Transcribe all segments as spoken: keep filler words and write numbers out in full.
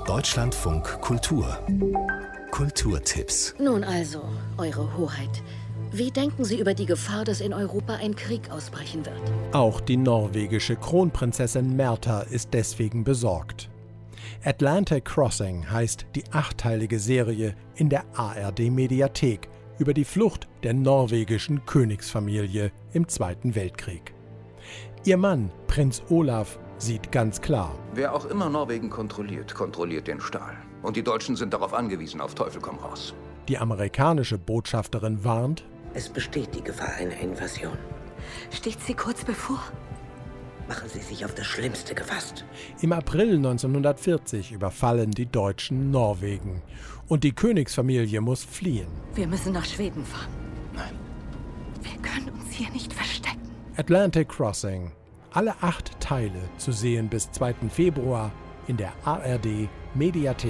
Deutschlandfunk Kultur. Kulturtipps. Nun also, Eure Hoheit. Wie denken Sie über die Gefahr, dass in Europa ein Krieg ausbrechen wird? Auch die norwegische Kronprinzessin Märtha ist deswegen besorgt. Atlantic Crossing heißt die achteilige Serie in der A R D-Mediathek über die Flucht der norwegischen Königsfamilie im Zweiten Weltkrieg. Ihr Mann, Prinz Olaf, sieht ganz klar: Wer auch immer Norwegen kontrolliert, kontrolliert den Stahl. Und die Deutschen sind darauf angewiesen, auf Teufel komm raus. Die amerikanische Botschafterin warnt: Es besteht die Gefahr einer Invasion. Steht sie kurz bevor? Machen Sie sich auf das Schlimmste gefasst. Im April neunzehnhundertvierzig überfallen die Deutschen Norwegen und die Königsfamilie muss fliehen. Wir müssen nach Schweden fahren. Nein. Wir können uns hier nicht verstecken. Atlantic Crossing. Alle acht Teile zu sehen bis zweiten Februar in der A R D-Mediathek.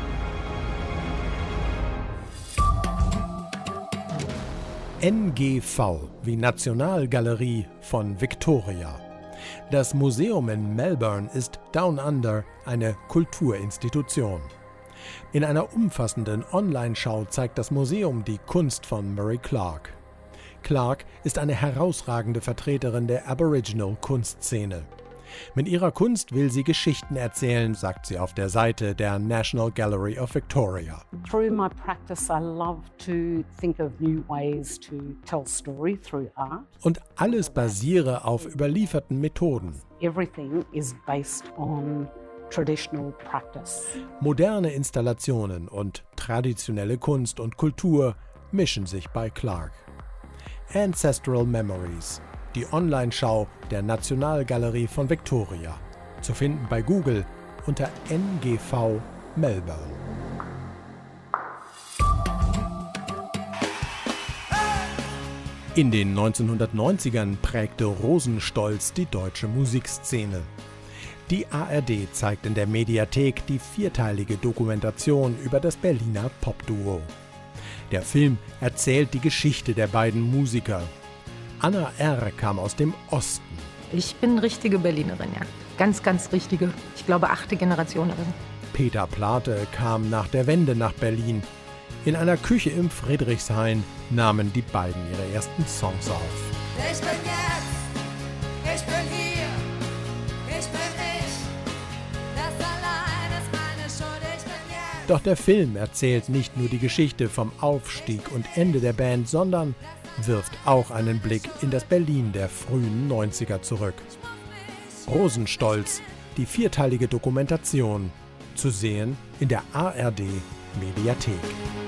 N G V wie Nationalgalerie von Victoria. Das Museum in Melbourne ist Down Under eine Kulturinstitution. In einer umfassenden Online-Schau zeigt das Museum die Kunst von Murray Clark. Clark ist eine herausragende Vertreterin der Aboriginal-Kunstszene. Mit ihrer Kunst will sie Geschichten erzählen, sagt sie auf der Seite der National Gallery of Victoria. Through my practice, I love to think of new ways to tell story through art. Und alles basiere auf überlieferten Methoden. Everything is based on traditional practice. Moderne Installationen und traditionelle Kunst und Kultur mischen sich bei Clark. Ancestral Memories, die Online-Schau der Nationalgalerie von Victoria. Zu finden bei Google unter N G V Melbourne. In den neunzehnhundertneunzigern prägte Rosenstolz die deutsche Musikszene. Die A R D zeigt in der Mediathek die vierteilige Dokumentation über das Berliner Popduo. Der Film erzählt die Geschichte der beiden Musiker. Anna R. kam aus dem Osten. Ich bin richtige Berlinerin, ja. Ganz, ganz richtige. Ich glaube, achte Generationerin. Peter Plate kam nach der Wende nach Berlin. In einer Küche im Friedrichshain nahmen die beiden ihre ersten Songs auf. Ich bin jetzt, ich bin hier, ich bin ich. Das allein ist meine Schuld, ich bin jetzt. Doch der Film erzählt nicht nur die Geschichte vom Aufstieg und Ende der Band, sondern wirft auch einen Blick in das Berlin der frühen neunziger zurück. Rosenstolz, die vierteilige Dokumentation, zu sehen in der A R D-Mediathek.